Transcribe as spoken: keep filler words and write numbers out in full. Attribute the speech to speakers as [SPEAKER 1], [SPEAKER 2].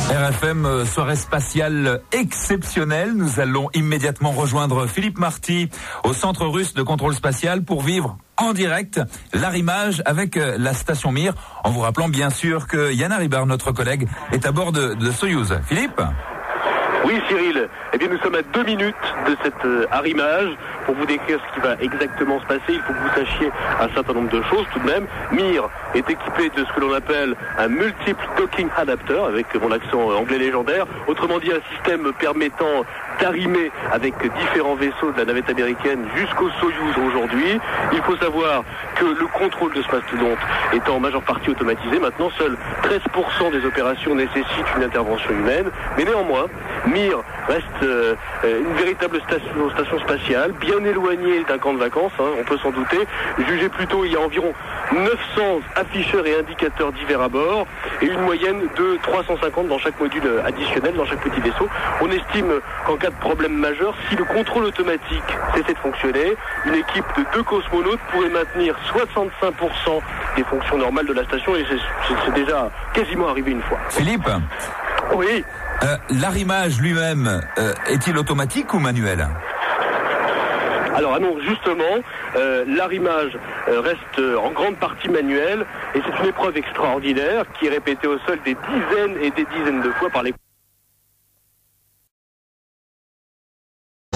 [SPEAKER 1] R F M, soirée spatiale exceptionnelle. Nous allons immédiatement rejoindre Philippe Marty au Centre russe de contrôle spatial pour vivre en direct l'arrimage avec la station Mir, en vous rappelant bien sûr que Yana Ribar, notre collègue, est à bord de, de Soyouz. Philippe ?
[SPEAKER 2] Oui Cyril, eh bien nous sommes à deux minutes de cet euh, arrimage. Pour vous décrire ce qui va exactement se passer, il faut que vous sachiez un certain nombre de choses tout de même. Mir est équipé de ce que l'on appelle un multiple docking adapter, avec mon accent anglais légendaire. Autrement dit, un système permettant d'arrimer avec différents vaisseaux de la navette américaine jusqu'au Soyouz aujourd'hui. Il faut savoir que le contrôle de ce mastodonte étant en majeure partie automatisé, maintenant seuls treize pour cent des opérations nécessitent une intervention humaine. Mais néanmoins, Mir reste euh, une véritable station, station spatiale, bien éloignée d'un camp de vacances, hein, on peut s'en douter. Jugez plutôt, il y a environ neuf cents afficheurs et indicateurs divers à bord, et une moyenne de trois cent cinquante dans chaque module additionnel, dans chaque petit vaisseau. On estime qu'en cas de problème majeur, si le contrôle automatique cessait de fonctionner, une équipe de deux cosmonautes pourrait maintenir soixante-cinq pour cent des fonctions normales de la station, et c'est, c'est déjà quasiment arrivé une fois.
[SPEAKER 1] Philippe ?
[SPEAKER 2] Oui.
[SPEAKER 1] Euh, l'arrimage lui-même, euh, est-il automatique ou manuel ?
[SPEAKER 2] Alors ah non, justement, euh, l'arrimage euh, reste euh, en grande partie manuel, et c'est une épreuve extraordinaire qui est répétée au sol des dizaines et des dizaines de fois par les